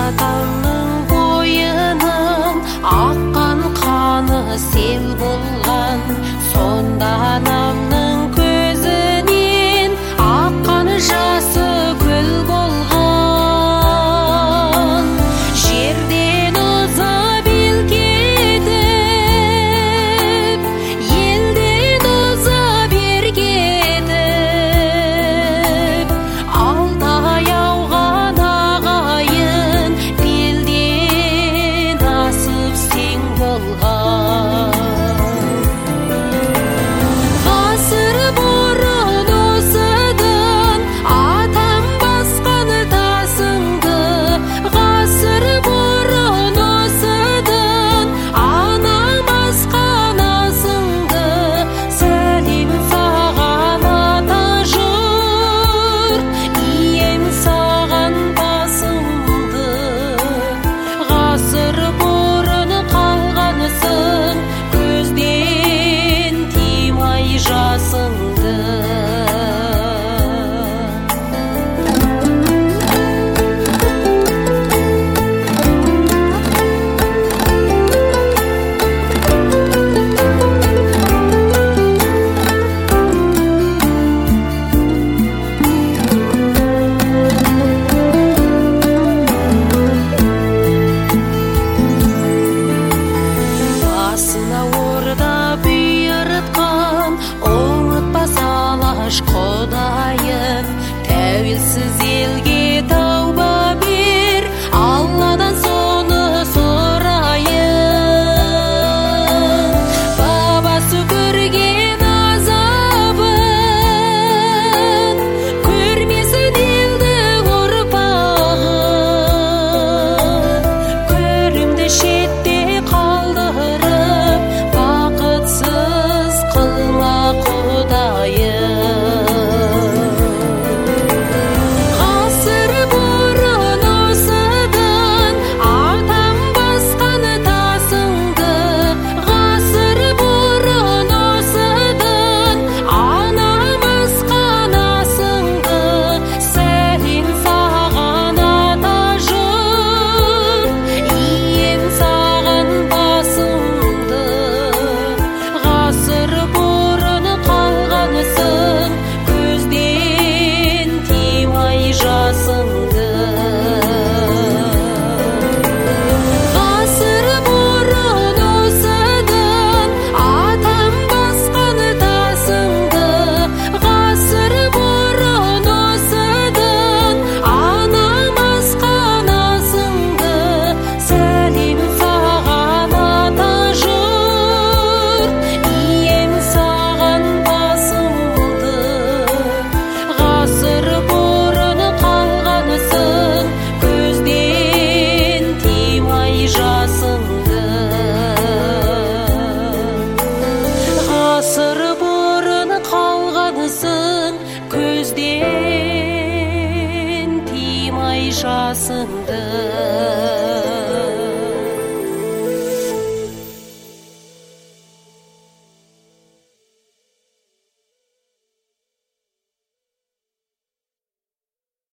атамның бойынан аққан қаны сел болған, сонда анамның көзінен аққан жасы көл болған. Жерден ұзап ел кетіп, елден ұзап ер кетіп, алда аяуған ағайын белден асып сең болған. Ғасыр бұрын осыдан атам басқан тасыңды, ғасыр бұрын осыдан анам басқан асыңды, сәлем саған ата жұрт, ием саған басыңды. Ғасыр бұрын қалғансың, көзден тимай жасыңды. Басына орда бұйыртқан, ұмытпас алаш Құдайым. Тәуелсіз елге тауба бер, Алладан соны сұрайын. Бабасы көрген азабын көрмесін елдің ұрпағы, көрімді шетте қалдырып, бақытсыз қылма Құдайым. Ғасыр бұрын осыдан атам басқан тасыңды, ғасыр бұрын осыдан анам басқан асыңды, сәлем саған ата жұрт, ием саған басыңды. Ғасыр бұрын қалғансың, көзден тимай жасыңды. Ғасыр бұрын осыдан атам басқан тасыңды, ғасыр бұрын осыдан анам басқан асыңды, сәлем саған ата жұрт, ием саған басыңды. Ғасыр бұрын қалғансың, көзден тимай жасыңды. Ғасыр бұрын қалғансың, көзден тимай жасыңды.